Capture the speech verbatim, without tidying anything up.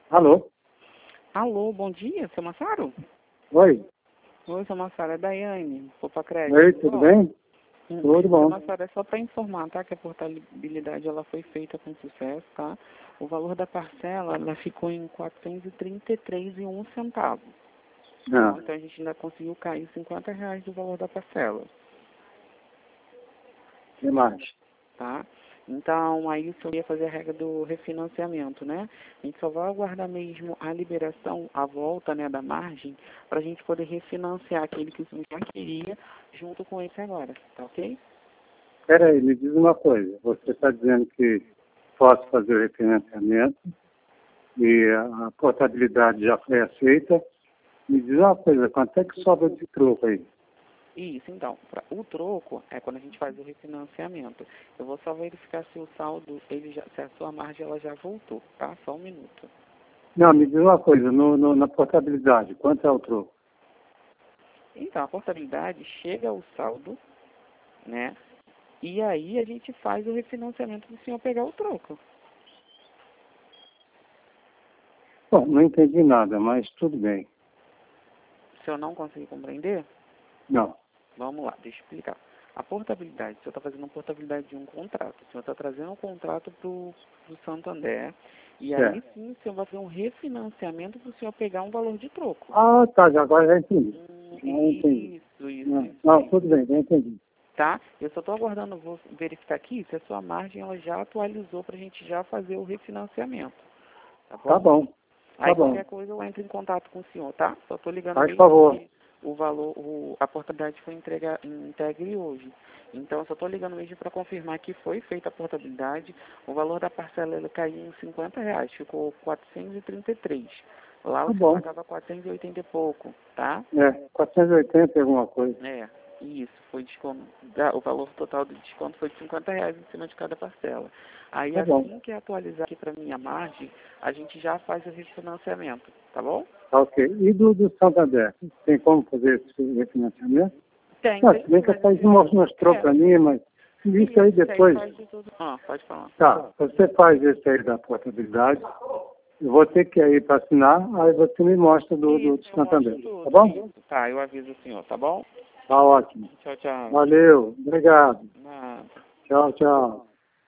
Alô? Alô, bom dia, seu Massaro? Oi. Oi, seu Massaro, é Daiane, Poupa Crédito. Oi, tudo Ó, bem? hum, Tudo Seu bom. Massaro, é só para informar, tá, que a portabilidade ela foi feita com sucesso, tá? O valor da parcela, ela ficou em quatrocentos e trinta e três reais e um centavo. Ah, Então a gente ainda conseguiu cair cinquenta reais do valor da parcela, que mais? tá? Então, aí o senhor ia fazer a regra do refinanciamento, né? A gente só vai aguardar mesmo a liberação, a volta, né, da margem, para a gente poder refinanciar aquele que o senhor já queria junto com esse agora, tá ok? Espera aí, me diz uma coisa. Você está dizendo que posso fazer o refinanciamento e a portabilidade já foi aceita. Me diz uma coisa, quanto é que sobra de troco aí? Isso, então, pra, o troco é quando a gente faz o refinanciamento. Eu vou só verificar se o saldo, ele já, se a sua margem ela já voltou, tá? Só um minuto. Não, me diz uma coisa, no, no- na portabilidade, quanto é o troco? Então, a portabilidade chega ao saldo, né? E aí a gente faz o refinanciamento do senhor pegar o troco. Bom, não entendi nada, mas tudo bem. O senhor não conseguiu compreender? Não. Vamos lá, deixa eu explicar. A portabilidade, o senhor está fazendo uma portabilidade de um contrato. O senhor está trazendo um contrato para o Santander. E É. aí sim o senhor vai fazer um refinanciamento para o senhor pegar um valor de troco. Ah, tá, já agora já entendi. Hum, Já entendi. isso, isso, Não, isso. não, isso. tudo bem, já entendi. Tá? Eu só estou aguardando, vou verificar aqui se a sua margem ela já atualizou para a gente já fazer o refinanciamento. Tá bom? Tá bom, Aí tá bom. qualquer coisa eu entro em contato com o senhor, tá? Só estou ligando Faz mesmo favor. porque o valor, o, a portabilidade foi entrega, entregue hoje. Então eu só estou ligando mesmo para confirmar que foi feita a portabilidade. O valor da parcela ele caiu em cinquenta reais, ficou quatrocentos e trinta e três. Lá Tá você bom. pagava quatrocentos e oitenta e pouco, tá? É, quatrocentos e oitenta e alguma coisa. É, isso, foi desconto, da- o valor total do desconto foi de cinquenta reais em cima de cada parcela. Aí Tá bom. assim que atualizar aqui para minha margem, a gente já faz o refinanciamento, tá bom? Tá ok. E do, do Santander? Tem como fazer esse refinanciamento? Tem, Não, tem se bem sim, que a mas Thaís esse... mostrou É, para mim, mas isso aí isso, isso aí depois. faz de tudo. Ah, pode falar. Tá, você faz esse aí da portabilidade. Eu vou ter que ir para assinar, aí você me mostra do, do, do Isso, eu Santander. mostro tudo. Tá bom? Isso. Tá, eu aviso o senhor, tá bom? Tá ótimo. Tchau, tchau. Valeu. Obrigado. Nada. Tchau, tchau.